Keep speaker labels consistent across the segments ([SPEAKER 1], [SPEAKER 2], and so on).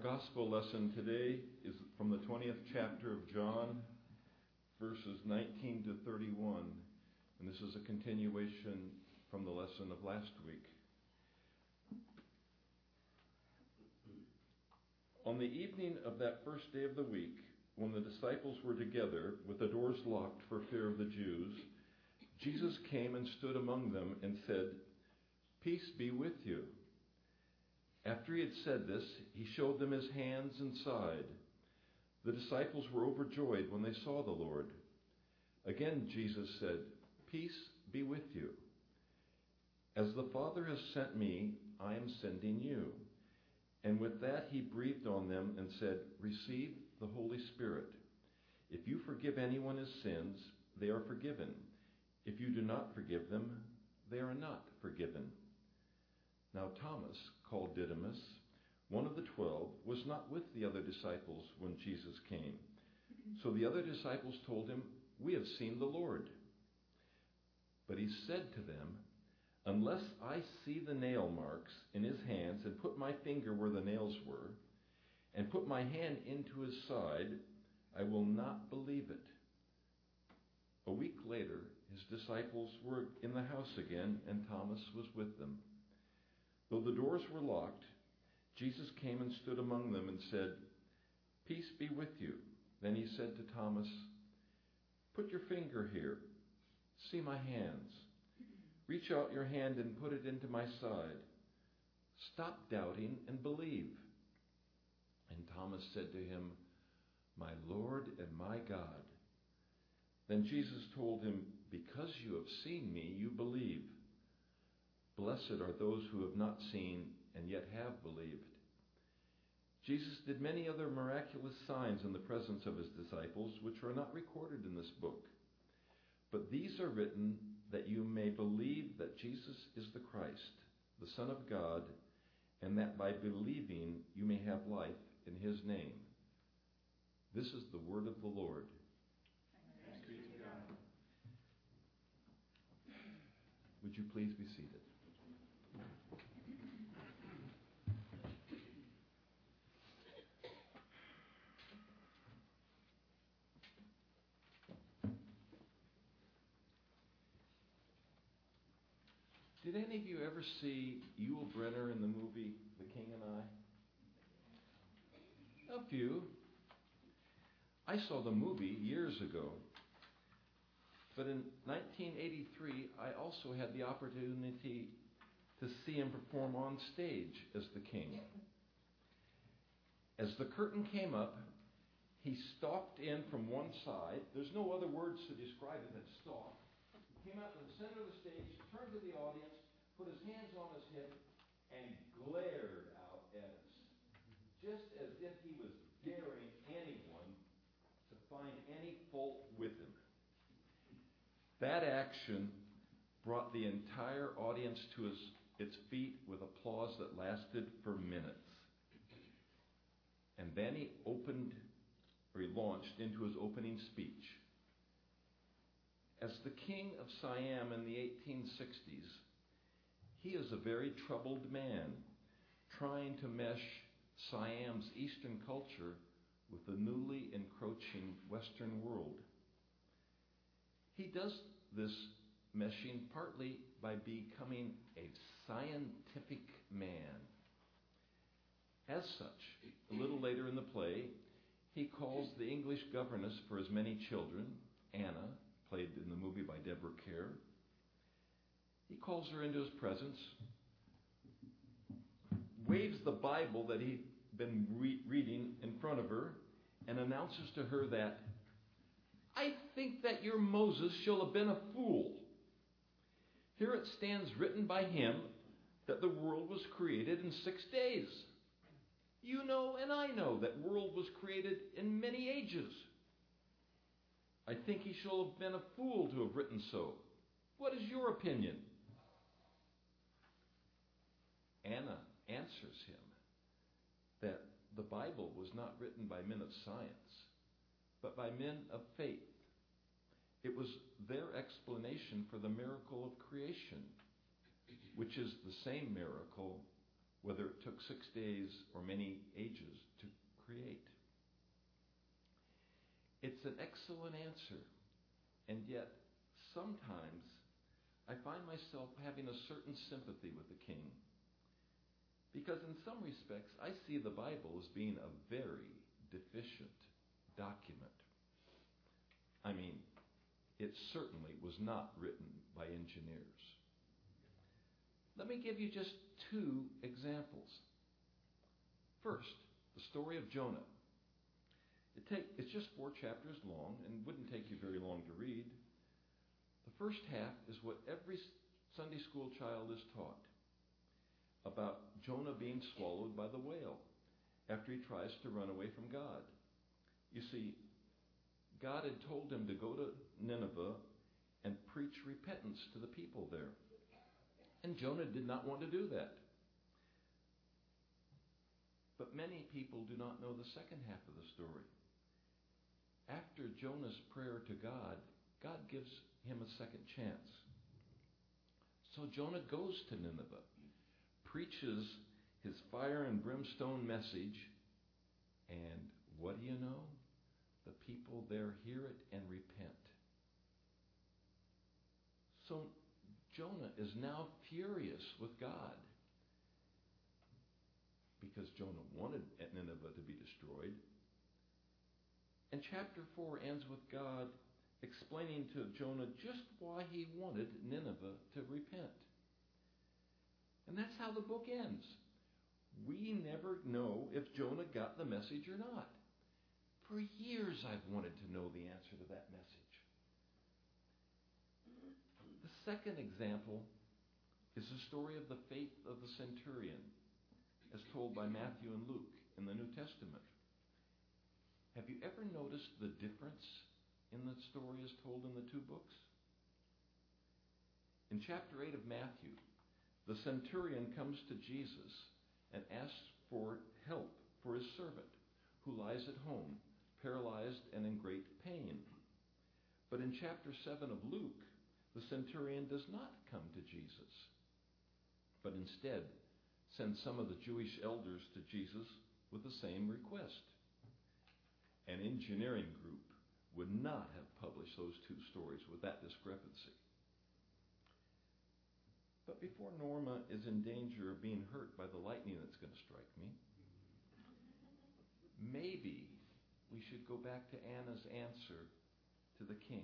[SPEAKER 1] gospel lesson today is from the 20th chapter of John, verses 19 to 31. And this is a continuation from the lesson of last week. On the evening of that first day of the week, when the disciples were together with the doors locked for fear of the Jews, Jesus came and stood among them and said, "Peace be with you." After he had said this, he showed them his hands and side. The disciples were overjoyed when they saw the Lord. Again Jesus said, "Peace be with you. As the Father has sent me, I am sending you." And with that he breathed on them and said, "Receive the Holy Spirit. If you forgive anyone his sins, they are forgiven. If you do not forgive them, they are not forgiven." Now Thomas, called Didymus, one of the 12, was not with the other disciples when Jesus came. So the other disciples told him, "We have seen the Lord." But he said to them, "Unless I see the nail marks in his hands and put my finger where the nails were, and put my hand into his side, I will not believe it." A week later, his disciples were in the house again, and Thomas was with them. Though the doors were locked, Jesus came and stood among them and said, "Peace be with you." Then he said to Thomas, "Put your finger here. See my hands. Reach out your hand and put it into my side. Stop doubting and believe." And Thomas said to him, "My Lord and my God." Then Jesus told him, "Because you have seen me, you believe. Blessed are those who have not seen and yet have believed." Jesus did many other miraculous signs in the presence of his disciples, which are not recorded in this book. But these are written that you may believe that Jesus is the Christ, the Son of God, and that by believing you may have life in his name. This is the word of the Lord.
[SPEAKER 2] Thanks be to God.
[SPEAKER 1] Would you please be seated? Did any of you ever see Yul Brynner in the movie The King and I? A few. I saw the movie years ago. But in 1983, I also had the opportunity to see him perform on stage as the king. As the curtain came up, he stalked in from one side. There's no other words to describe it than stalk. He came out to the center of the stage, turned to the audience, put his hands on his hip, and glared out at us, just as if he was daring anyone to find any fault with him. That action brought the entire audience to its feet with applause that lasted for minutes. And then he launched into his opening speech. As the king of Siam in the 1860s, he is a very troubled man, trying to mesh Siam's Eastern culture with the newly encroaching Western world. He does this meshing partly by becoming a scientific man. As such, a little later in the play, he calls the English governess for his many children, Anna, played in the movie by Deborah Kerr. He calls her into his presence, waves the Bible that he'd been reading in front of her, and announces to her that, "I think that your Moses shall have been a fool. Here it stands written by him that the world was created in 6 days. You know and I know that world was created in many ages. I think he shall have been a fool to have written so. What is your opinion?" Anna answers him that the Bible was not written by men of science, but by men of faith. It was their explanation for the miracle of creation, which is the same miracle whether it took 6 days or many ages It's an excellent answer. And yet, sometimes I find myself having a certain sympathy with the king. Because in some respects, I see the Bible as being a very deficient document. I mean, it certainly was not written by engineers. Let me give you just 2 examples. First, the story of Jonah. It's just 4 chapters long and wouldn't take you very long to read. The first half is what every Sunday school child is taught about Jonah being swallowed by the whale after he tries to run away from God. You see, God had told him to go to Nineveh and preach repentance to the people there. And Jonah did not want to do that. But many people do not know the second half of the story. After Jonah's prayer to God, God gives him a second chance. So Jonah goes to Nineveh, preaches his fire and brimstone message, and what do you know? The people there hear it and repent. So Jonah is now furious with God because Jonah wanted Nineveh to be destroyed. And chapter 4 ends with God explaining to Jonah just why he wanted Nineveh to repent. And that's how the book ends. We never know if Jonah got the message or not. For years I've wanted to know the answer to that message. The second example is the story of the faith of the centurion, as told by Matthew and Luke in the New Testament. Have you ever noticed the difference in the story as told in the 2 books? In chapter 8 of Matthew, the centurion comes to Jesus and asks for help for his servant, who lies at home, paralyzed and in great pain. But in chapter 7 of Luke, the centurion does not come to Jesus, but instead sends some of the Jewish elders to Jesus with the same request. An engineering group would not have published those 2 stories with that discrepancy. But before Norma is in danger of being hurt by the lightning that's going to strike me, maybe we should go back to Anna's answer to the king.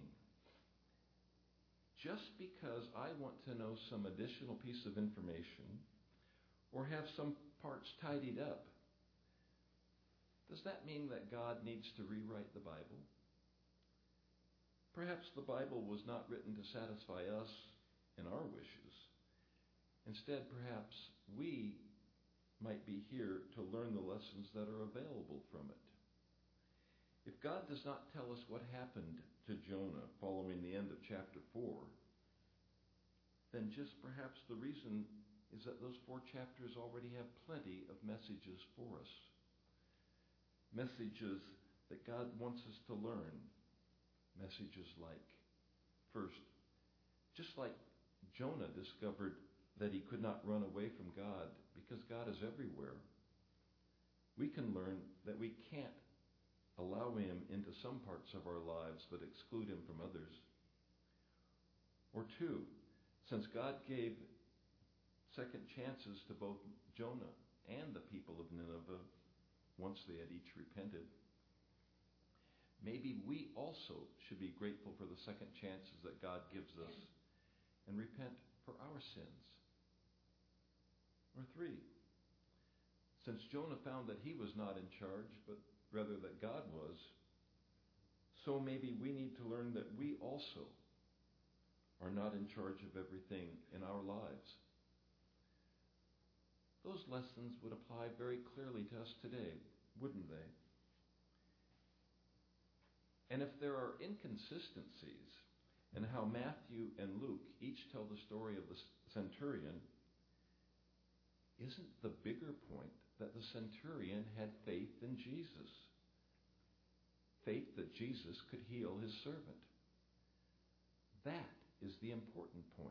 [SPEAKER 1] Just because I want to know some additional piece of information or have some parts tidied up, does that mean that God needs to rewrite the Bible? Perhaps the Bible was not written to satisfy us in our wishes. Instead, perhaps we might be here to learn the lessons that are available from it. If God does not tell us what happened to Jonah following the end of chapter 4, then just perhaps the reason is that those 4 chapters already have plenty of messages for us. Messages that God wants us to learn. Messages like, first, just like Jonah discovered that he could not run away from God because God is everywhere, we can learn that we can't allow him into some parts of our lives but exclude him from others. Or 2, since God gave second chances to both Jonah and the people of Nineveh once they had each repented, maybe we also should be grateful for the second chances that God gives us and repent for our sins. Or 3, since Jonah found that he was not in charge, but rather that God was, so maybe we need to learn that we also are not in charge of everything in our lives. Those lessons would apply very clearly to us today, wouldn't they? And if there are inconsistencies in how Matthew and Luke each tell the story of the centurion, isn't the bigger point that the centurion had faith in Jesus? Faith that Jesus could heal his servant. That is the important point.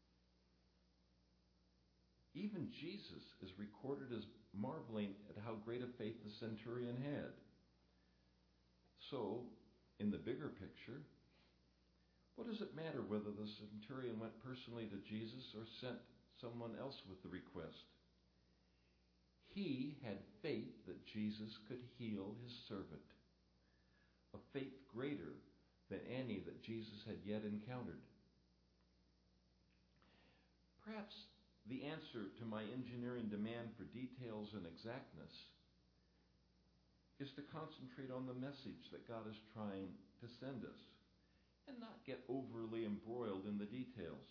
[SPEAKER 1] Even Jesus is recorded as marveling at how great a faith the centurion had. So, in the bigger picture, what does it matter whether the centurion went personally to Jesus or sent someone else with the request? He had faith that Jesus could heal his servant, a faith greater than any that Jesus had yet encountered. Perhaps the answer to my engineering demand for details and exactness is to concentrate on the message that God is trying to send us and not get overly embroiled in the details.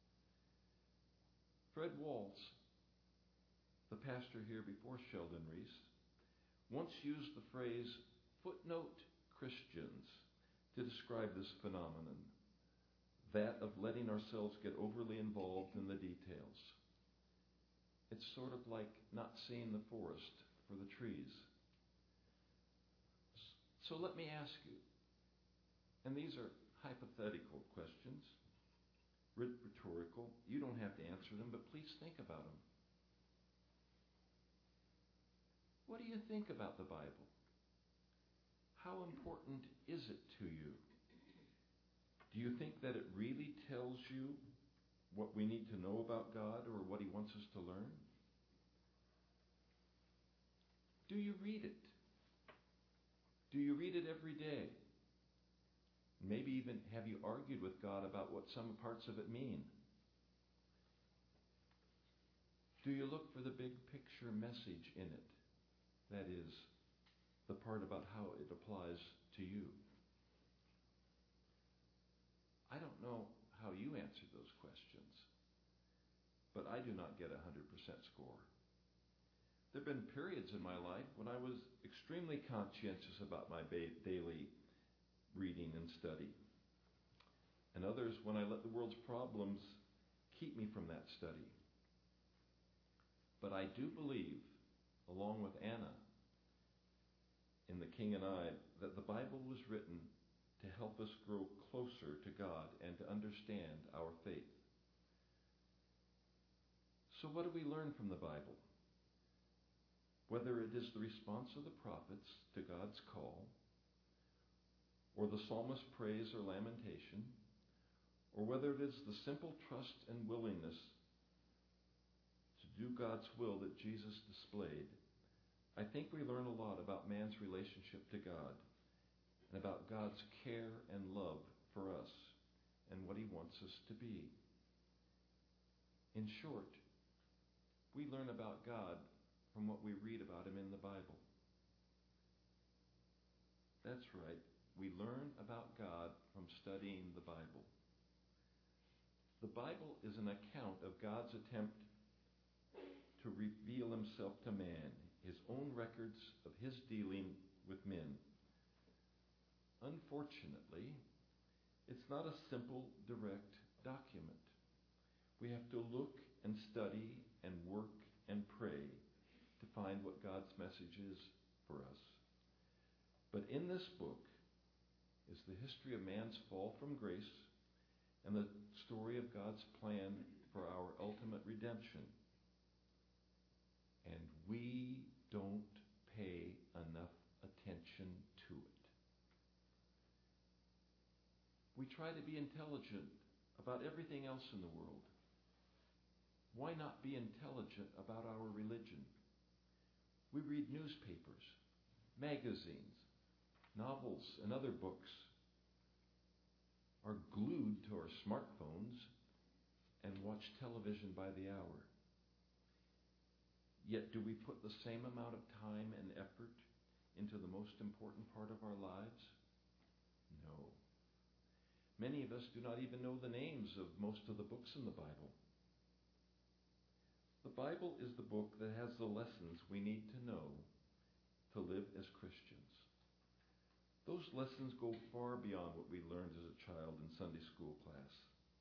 [SPEAKER 1] Fred Waltz, the pastor here before Sheldon Reese, once used the phrase footnote Christians to describe this phenomenon, that of letting ourselves get overly involved in the details. It's sort of like not seeing the forest for the trees. So let me ask you, and these are hypothetical questions, rhetorical. You don't have to answer them, but please think about them. What do you think about the Bible? How important is it to you? Do you think that it really tells you what we need to know about God or what He wants us to learn? Do you read it? Do you read it every day? Maybe even have you argued with God about what some parts of it mean? Do you look for the big picture message in it? That is, the part about how it applies to you. I don't know how you answer those questions, but I do not get a 100% score. There have been periods in my life when I was extremely conscientious about my daily reading and study, and others when I let the world's problems keep me from that study. But I do believe, along with Anna in The King and I, that the Bible was written to help us grow closer to God and to understand our faith. So what do we learn from the Bible? Whether it is the response of the prophets to God's call, or the psalmist's praise or lamentation, or whether it is the simple trust and willingness to do God's will that Jesus displayed, I think we learn a lot about man's relationship to God and about God's care and love for us and what He wants us to be. In short, we learn about God from what we read about Him in the Bible. That's right. We learn about God from studying the Bible. The Bible is an account of God's attempt to reveal Himself to man, His own records of His dealing with men. Unfortunately, it's not a simple, direct document. We have to look and study and work and pray to find what God's message is for us. But in this book is the history of man's fall from grace and the story of God's plan for our ultimate redemption. And we don't pay enough attention to it. We try to be intelligent about everything else in the world. Why not be intelligent about our religion? We read newspapers, magazines, novels, and other books, are glued to our smartphones, and watch television by the hour. Yet do we put the same amount of time and effort into the most important part of our lives? No. Many of us do not even know the names of most of the books in the Bible. The Bible is the book that has the lessons we need to know to live as Christians. Those lessons go far beyond what we learned as a child in Sunday school class.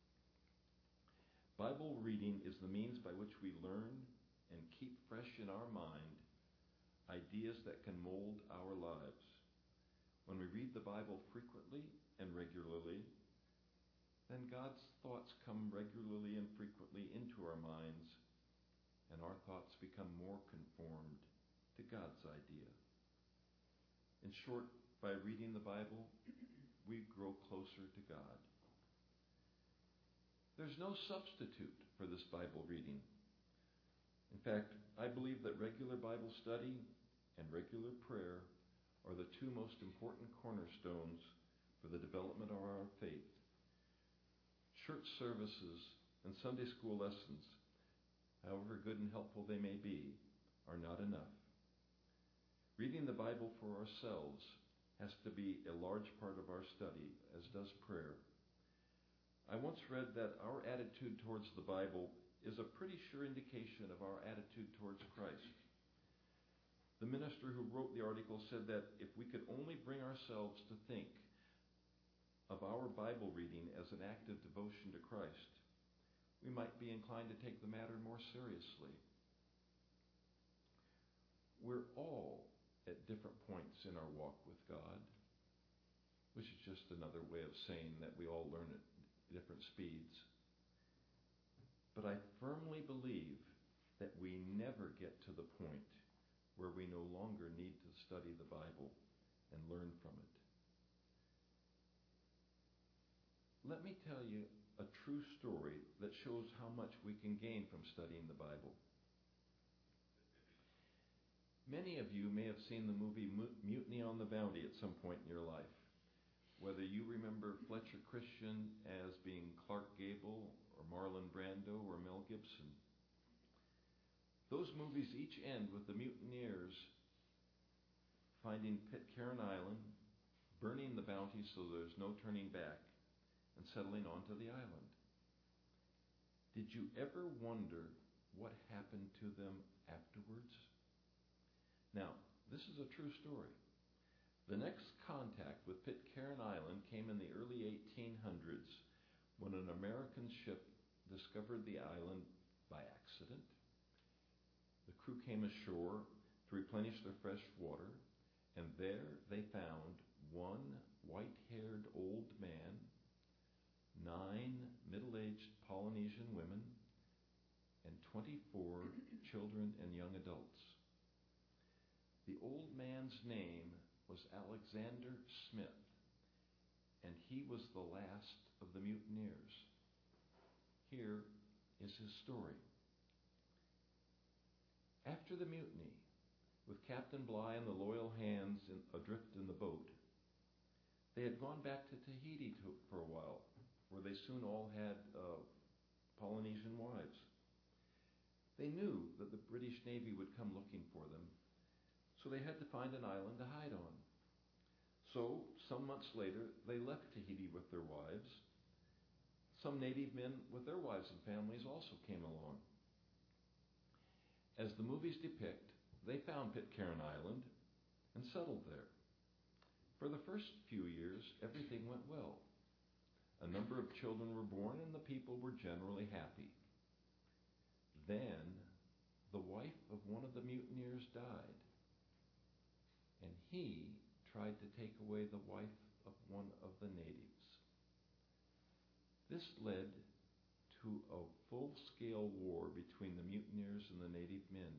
[SPEAKER 1] Bible reading is the means by which we learn and keep fresh in our mind ideas that can mold our lives. When we read the Bible frequently and regularly, then God's thoughts come regularly and frequently into our minds, and our thoughts become more conformed to God's idea. In short, by reading the Bible, we grow closer to God. There's no substitute for this Bible reading. In fact, I believe that regular Bible study and regular prayer are the two most important cornerstones for the development of our faith. Church services and Sunday school lessons, however good and helpful they may be, are not enough. Reading the Bible for ourselves has to be a large part of our study, as does prayer. I once read that our attitude towards the Bible is a pretty sure indication of our attitude towards Christ. The minister who wrote the article said that if we could only bring ourselves to think of our Bible reading as an act of devotion to Christ, we might be inclined to take the matter more seriously. We're all at different points in our walk with God, which is just another way of saying that we all learn at different speeds. But I firmly believe that we never get to the point where we no longer need to study the Bible and learn from it. Let me tell you a true story that shows how much we can gain from studying the Bible. Many of you may have seen the movie Mutiny on the Bounty at some point in your life. Whether you remember Fletcher Christian as being Clark Gable or Marlon Brando or Mel Gibson. Those movies each end with the mutineers finding Pitcairn Island, burning the bounty so there's no turning back, and settling onto the island. Did you ever wonder what happened to them afterwards? Now, this is a true story. The next contact with Pitcairn Island came in the early 1800s when an American ship discovered the island by accident. The crew came ashore to replenish their fresh water, and there they found one white-haired old man, 9 middle-aged Polynesian women, and 24 children and young adults. The old man's name was Alexander Smith, and he was the last of the mutineers. Here is his story. After the mutiny, with Captain Bligh and the loyal hands adrift in the boat, they had gone back to Tahiti for a while, where they soon all had Polynesian wives. They knew that the British Navy would come looking for them, so they had to find an island to hide on. So, some months later, they left Tahiti with their wives. Some native men with their wives and families also came along. As the movies depict, they found Pitcairn Island and settled there. For the first few years, everything went well. A number of children were born and the people were generally happy. Then, the wife of one of the mutineers died, and he tried to take away the wife of one of the natives. This led to a full-scale war between the mutineers and the native men.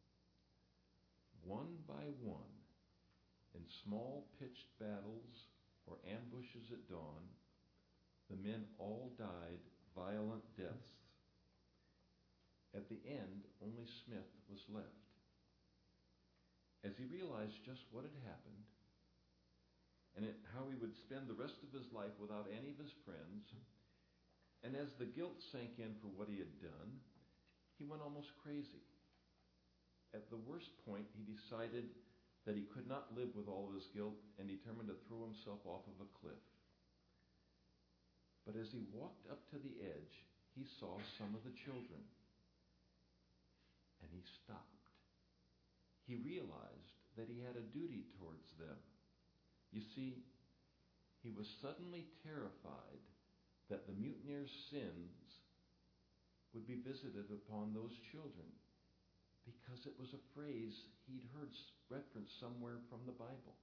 [SPEAKER 1] One by one, in small pitched battles or ambushes at dawn, the men all died violent deaths. At the end, only Smith was left. As he realized just what had happened, and how he would spend the rest of his life without any of his friends, and as the guilt sank in for what he had done, he went almost crazy. At the worst point, he decided that he could not live with all of his guilt and determined to throw himself off of a cliff. But as he walked up to the edge, he saw some of the children, and he stopped. He realized that he had a duty towards them. You see, he was suddenly terrified that the mutineers' sins would be visited upon those children, because it was a phrase he'd heard referenced somewhere from the Bible.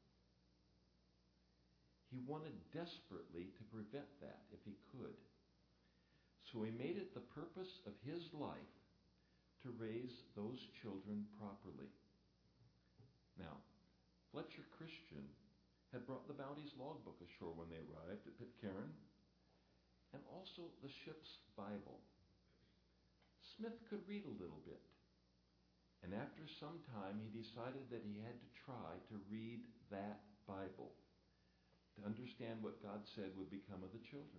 [SPEAKER 1] He wanted desperately to prevent that if he could. So he made it the purpose of his life to raise those children properly. Now, Fletcher Christian had brought the Bounty's logbook ashore when they arrived at Pitcairn, and also the ship's Bible. Smith could read a little bit, and after some time he decided that he had to try to read that Bible to understand what God said would become of the children.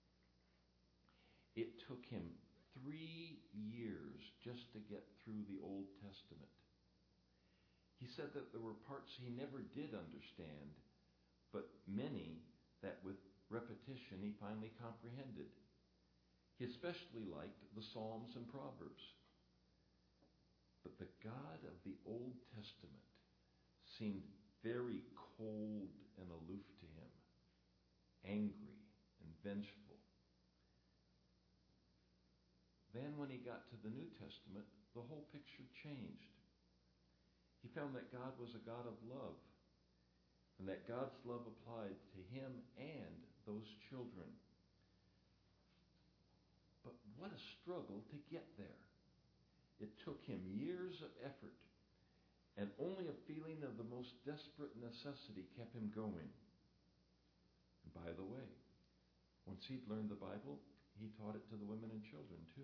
[SPEAKER 1] It took him 3 years just to get through the Old Testament. He said that there were parts he never did understand, but many that with repetition he finally comprehended. He especially liked the Psalms and Proverbs. But the God of the Old Testament seemed very cold and aloof to him, angry and vengeful. Then when he got to the New Testament, the whole picture changed. He found that God was a God of love, and that God's love applied to him and those children. But what a struggle to get there. It took him years of effort, and only a feeling of the most desperate necessity kept him going. And by the way, once he'd learned the Bible, he taught it to the women and children too.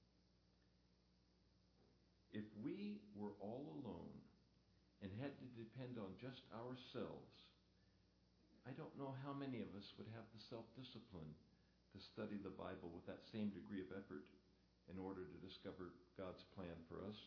[SPEAKER 1] If we were all alone and had to depend on just ourselves, I don't know how many of us would have the self-discipline to study the Bible with that same degree of effort in order to discover God's plan for us.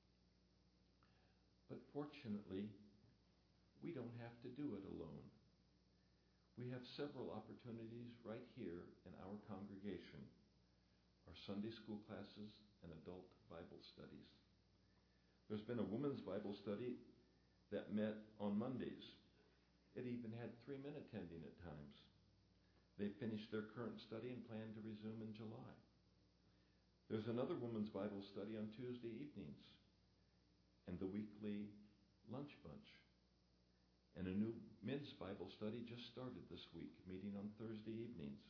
[SPEAKER 1] But fortunately, we don't have to do it alone. We have several opportunities right here in our congregation, our Sunday school classes and adult Bible studies. There's been a women's Bible study that met on Mondays. It even had 3 men attending at times. They finished their current study and plan to resume in July. There's another women's Bible study on Tuesday evenings, and the weekly lunch bunch. And a new men's Bible study just started this week, meeting on Thursday evenings.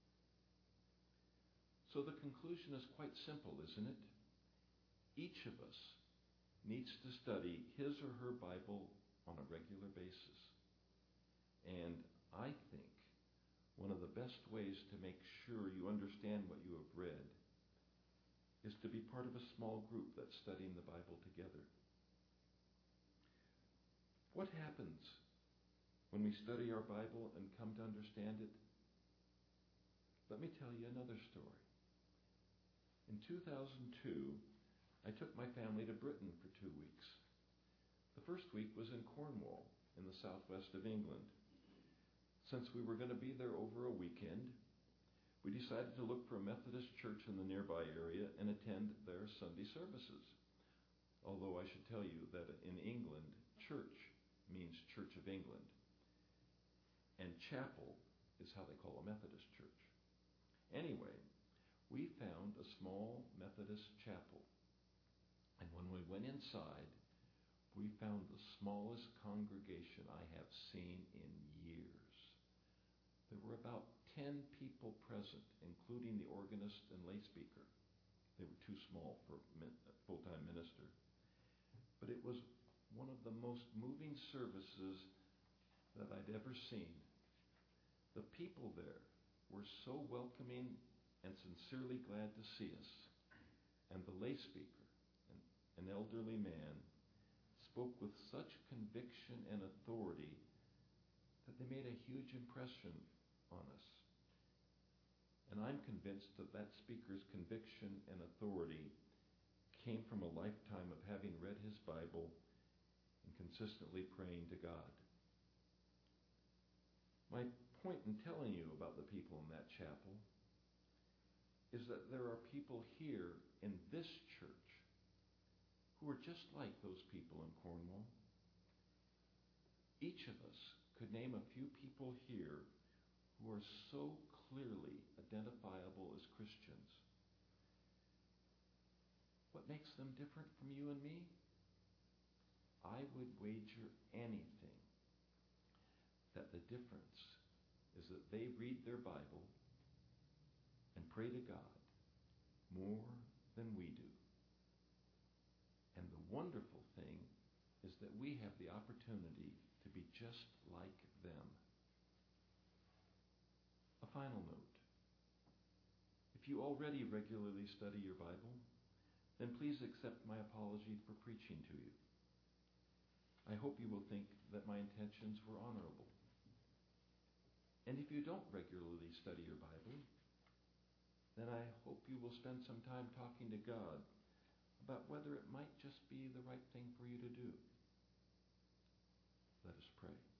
[SPEAKER 1] So the conclusion is quite simple, isn't it? Each of us needs to study his or her Bible on a regular basis. And I think one of the best ways to make sure you understand what you have read is to be part of a small group that's studying the Bible together. What happens when we study our Bible and come to understand it? Let me tell you another story. In 2002, I took my family to Britain for 2 weeks. The first week was in Cornwall, in the southwest of England. Since we were going to be there over a weekend, we decided to look for a Methodist church in the nearby area and attend their Sunday services. Although I should tell you that in England, church means Church of England, and chapel is how they call a Methodist church. Anyway, we found a small Methodist chapel, and when we went inside, we found the smallest congregation I have seen in years. There were about 10 people present, including the organist and lay speaker. They were too small for a full-time minister. But it was one of the most moving services that I'd ever seen. The people there were so welcoming and sincerely glad to see us. And the lay speaker, an elderly man, spoke with such conviction and authority that they made a huge impression on us. And I'm convinced that that speaker's conviction and authority came from a lifetime of having read his Bible and consistently praying to God. My point in telling you about the people in that chapel is that there are people here in this church who are just like those people in Cornwall. Each of us could name a few people here who are so clearly identifiable as Christians. What makes them different from you and me? I would wager anything that the difference is that they read their Bible and pray to God more than we do. And the wonderful thing is that we have the opportunity to be just like them. final note. If you already regularly study your Bible, then please accept my apology for preaching to you. I hope you will think that my intentions were honorable. And if you don't regularly study your Bible, then I hope you will spend some time talking to God about whether it might just be the right thing for you to do. Let us pray.